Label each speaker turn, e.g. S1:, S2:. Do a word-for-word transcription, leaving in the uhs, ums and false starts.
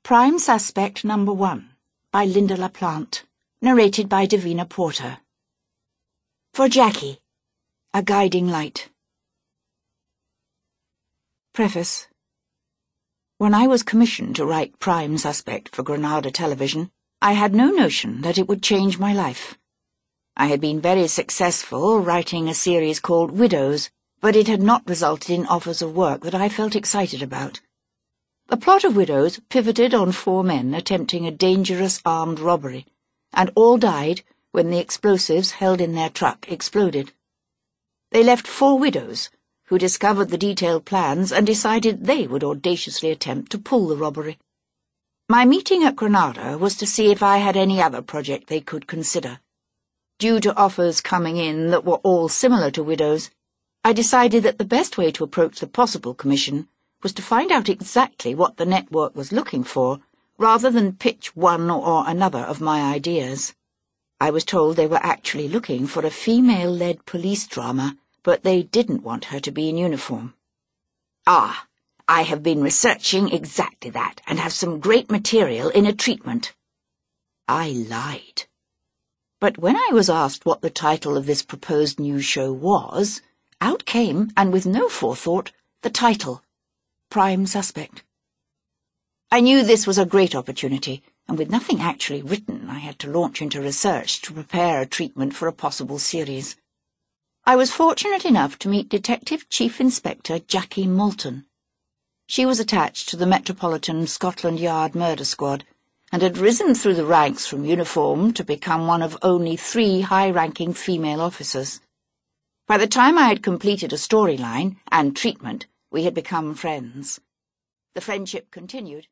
S1: Prime Suspect Number One by Linda LaPlante. Narrated by Davina Porter. For Jackie, A Guiding Light. Preface. When I was commissioned to write Prime Suspect for Granada Television, I had no notion that it would change my life. I had been very successful writing a series called Widows, but it had not resulted in offers of work that I felt excited about. The plot of Widows pivoted on four men attempting a dangerous armed robbery, and all died when the explosives held in their truck exploded. They left four widows, who discovered the detailed plans and decided they would audaciously attempt to pull the robbery. My meeting at Granada was to see if I had any other project they could consider. Due to offers coming in that were all similar to Widows, I decided that the best way to approach the possible commission was to find out exactly what the network was looking for, rather than pitch one or another of my ideas. I was told they were actually looking for a female-led police drama, but they didn't want her to be in uniform. Ah, I have been researching exactly that, and have some great material in a treatment. I lied. But when I was asked what the title of this proposed new show was, out came, and with no forethought, the title. Prime Suspect. I knew this was a great opportunity, and with nothing actually written, I had to launch into research to prepare a treatment for a possible series. I was fortunate enough to meet Detective Chief Inspector Jackie Moulton. She was attached to the Metropolitan Scotland Yard Murder Squad, and had risen through the ranks from uniform to become one of only three high-ranking female officers. By the time I had completed a storyline and treatment, we had become friends. The friendship continued,